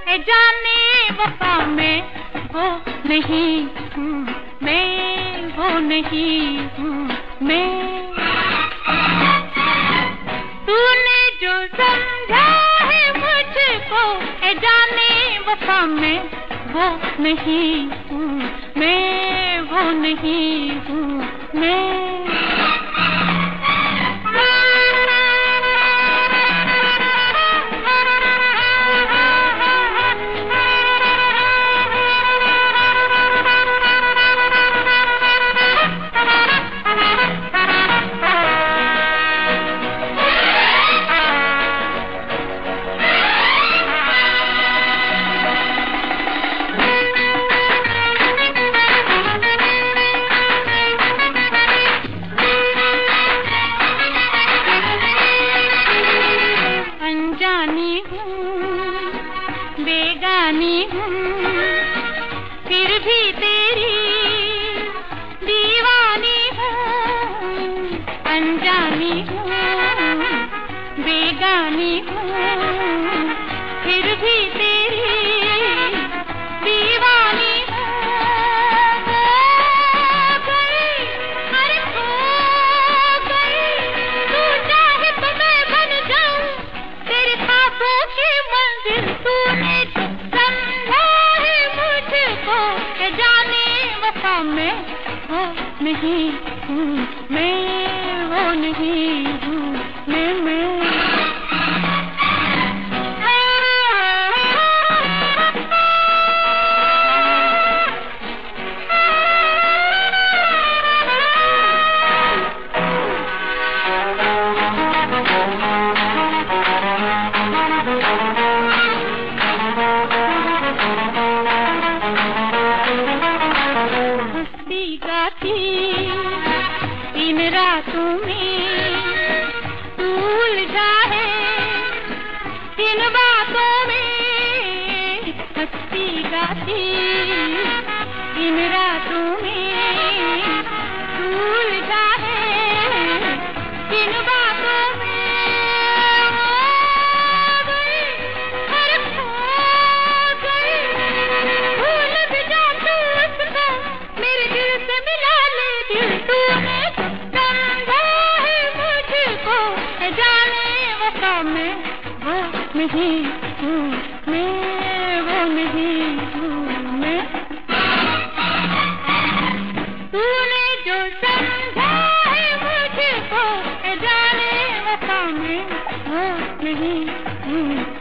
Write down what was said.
ए जाने वफा में वो नहीं हूँ मैं, वो नहीं हूँ मैं। तूने जो समझा है मुझको, ए जाने वफा में वो नहीं हूँ मैं, वो नहीं हूँ मैं। बेगानी हूँ फिर भी तेरी दीवानी हूँ, अनजानी हूँ बेगानी हूँ फिर भी तेरी दीवानी हूँ। अरे खो गई, तू चाहे तो मैं बन जाऊँ तेरे ख्वाबों की मंजिल। तूने जो समझा है मुझको, ए जाने वफा में वो नहीं हूँ मैं, वो नहीं हूँ मैं। इन रातों में तू उलझा है इन बातों में, हंसती गाती इन रातों में तू उलझा है इन बातों में। हर खो गई, भूल भी जा तू उसको, मेरे दिल से मिला ले दिल। तूने मैं वो नहीं हूँ मैं, वो नहीं हूँ मैं। तूने जो समझा है मुझको, ए जाने वफा में वो नहीं हूँ।